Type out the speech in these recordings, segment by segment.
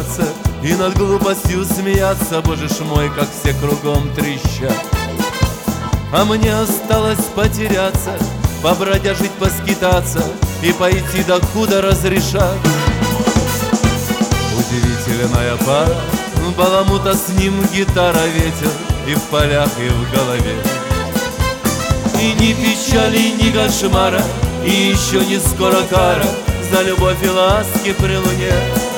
подняться и над глупостью смеяться. Боже ж мой, как все кругом трещат. А мне осталось потеряться, побродяжить, поскитаться и пойти до худо разрешат. Удивительная пара, баламута с ним гитара, ветер и в полях, и в голове. И ни печали, ни кошмара, и еще не скоро кара за любовь и ласки при луне.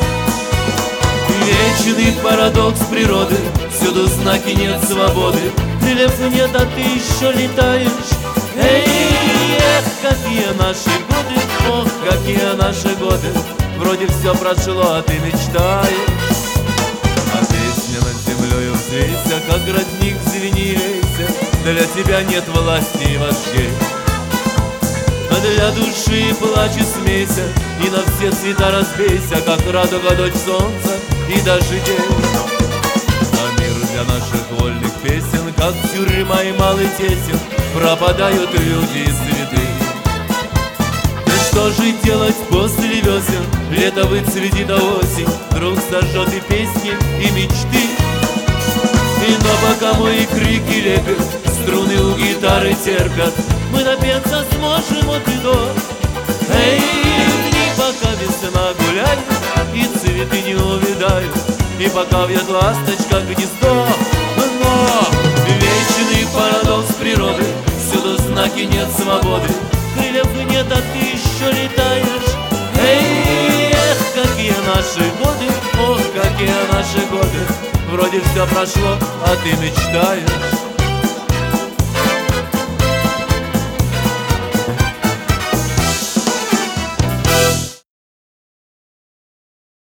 Вечный парадокс природы, всюду знаки нет свободы. Крыльев нет, а ты еще летаешь. Эй, эх, какие наши годы, ох, какие наши годы. Вроде все прошло, а ты мечтаешь. А песня над землею взвейся, как родник звени вейся. Для тебя нет власти и вождей. А для души плачь и смейся, и на все цвета разбейся, как радуга, дочь солнца и дождей. А мир для наших вольных песен, как тюрьма и малый тесен, пропадают люди и цветы. Да что же делать после весен? Лето выцветит, а осень вдруг сожжет и песни, и мечты. Но пока мои крики лепят, струны у гитары терпят, мы напеться сможем от и до. Эй, дни, пока весна гуляет, и цветы не увядают, и пока вьет ласточка гнездо. Но вечный парадокс природы, всюду знаки нет свободы. Крыльев нет, а ты еще летаешь. Эй, эх, какие наши годы, ох, какие наши годы. Вроде все прошло, а ты мечтаешь.